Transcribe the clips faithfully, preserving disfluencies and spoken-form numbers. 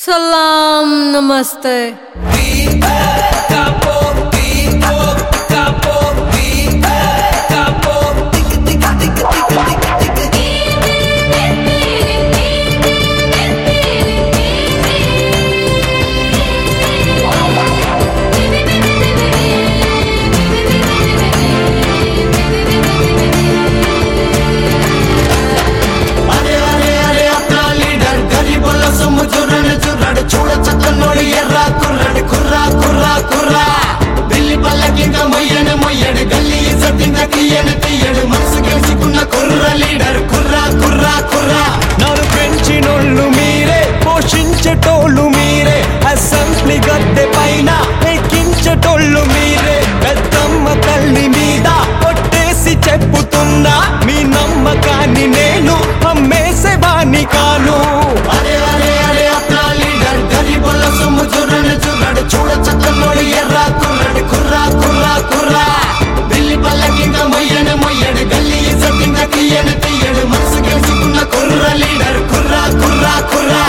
सलाम नमस्ते। నన్ను పెంచినోళ్ళు మీరే, పోషించేటోళ్ళు మీరే, అసెంబ్లీ గద్దె పైన ఎక్కించేటోళ్ళు మీరే. పెద్దమ్మ తల్లి మీద కొట్టేసి చెప్పుతున్నా, మీ నమ్మకాన్ని నేను అమ్మేసేవాణ్ణి కాను. అరే అరే అరే అట్లా లీడర్ గరీబుల సొమ్ము చూడని చూడడు, చూడ చక్కనోడు ఎర్రా కుర్రడు, కుర్రా కుర్రా కుర్రా. ఢిల్లీ పల్లకింక మొయ్యని మొయ్యడు, గల్లీ ఇజ్జతింక తీయని తీయడు, మనసు గెలుచుకున్న కుర్ర లీడర్, కుర్రా కుర్రా కుర్రా.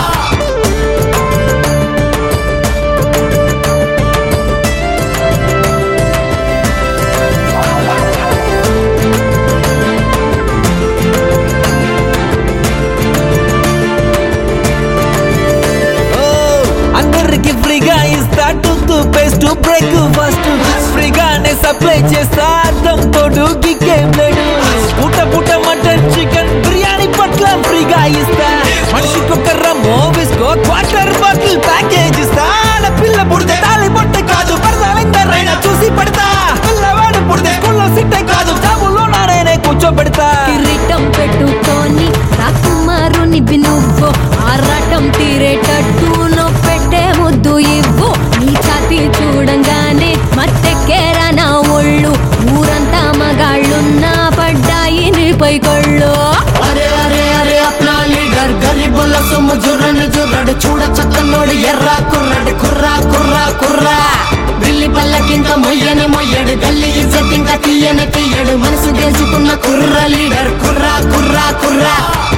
అందరికి ఫ్రీగా ఇస్తా టూత్ పేస్ట్ బ్రేక్ఫాస్ట్, ఫ్రీగానే సప్లై చేస్తా అర్థం తోడు గిక్కేం లేడు. పుట్ట పుట్ట మటన్ చికెన్ బిర్యానీ పట్ల ఫ్రీగా ఇస్తా, మనిషికొక రమ్మో బిస్కో క్వార్టర్ బాటిల్ ప్యాకేజ్ ఇస్తా. పిల్ల పుడితే తాళి పొట్ట కాదు, పడతారైనా చూసి పడతా. పిల్లవాడు పుడితే స్కూల్లో సిట్టే కాదు, జాబుల్లో నానే కూర్చోబెడతా. కిరీటం పెట్టుకొని రాకుమారుని నువ్వు ఆరాటం తీరేటట్టు నువ్వు పెట్టే ముద్దు ఇవ్వు. నీ ఛాతి చూడంగానే మత్తెక్కేరా నా ఒళ్ళు, ఊరంతా మగాళ్ళున్నా పడ్డాయి నీపై కళ్ళు. అరే అరే అరే అట్లా లీడర్ గరీబుల సొమ్ము జుర్రని జుర్రడు, చూడ చక్కనోడు ఎర్రా కుర్రడు, కుర్రా కుర్రా కుర్రా. ఢిల్లీ పల్లకింక మొయ్యని మొయ్యడు, గల్లీ ఇజ్జతింక తీయని తీయడు, మనసు గెలుచుకున్న కుర్ర లీడర్, కుర్రా కుర్రా కుర్రా.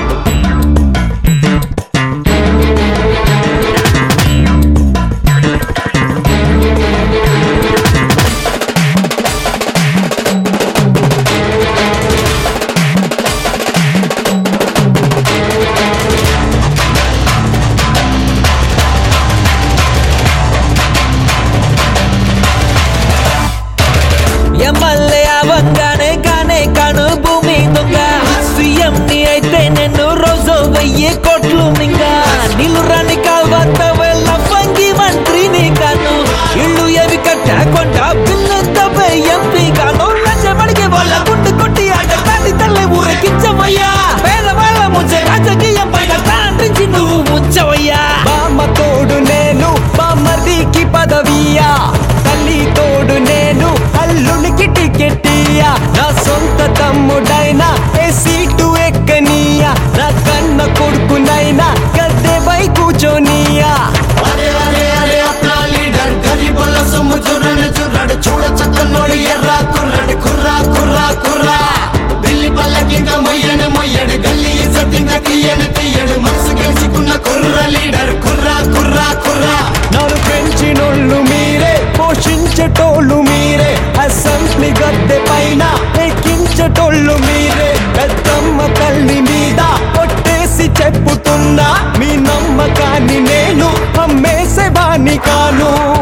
ఎమ్మెల్యే అవంగానే కానే కాను భూమి దొంగ, సీఎం ని అయితే నేను రోజు వెయ్యి కోట్లు మింగా. నీళ్ళు రాని కాల్వత వెళ్ళ వంగి మంత్రిని కాను, ఇళ్ళు ఎవి కట్టకుండా బిల్లు తవ్వే ఎంపీ కాను. లంచమడిగే వాళ్ళ గుండు కొట్టి ఆట కాని తల్లి ఊరికించవయ్యా. పేదవాళ్ళ ముంచే రాజకీయం పైన తాండ్రించి నువ్వు ముంచవయ్యా. బామ్మ తోడు నేను, బామ్మర్దికి పదవియా, తల్లి తోడు నేను, అల్లునికి టికెట్టియా. నా సొంత తమ్ముడైనా ఏ సీటు ఎక్కనియా, నా కన్న కొడుకునైనా గద్దెపై కూర్చోనియా. అరే అరే అరే అట్లా లీడర్ గరీబుల సొమ్ము చూడని చూడడు, చూడ చక్కనోడు ఎర్రా కుర్రడు, కుర్రా కుర్రా కుర్రా. ఢిల్లీ పల్లకింక మొయ్యని మొయ్యడు, గల్లీ ఇజ్జతింక తీయని తీయడు, మనసు గెలుచుకున్న కుర్ర లీడర్, కుర్రా కుర్రా కుర్రా. నన్ను పెంచినోళ్ళు మీరే, పోషించేటోళ్ళు మీరే, అసెంబ్లీ గద్దె పైన ఎక్కించేటోళ్ళు మీరే. పెద్దమ్మ తల్లి మీద కొట్టేసి చెప్పుతున్నా, మీ నమ్మకాన్ని నేను అమ్మేసేవాణ్ణి కాను.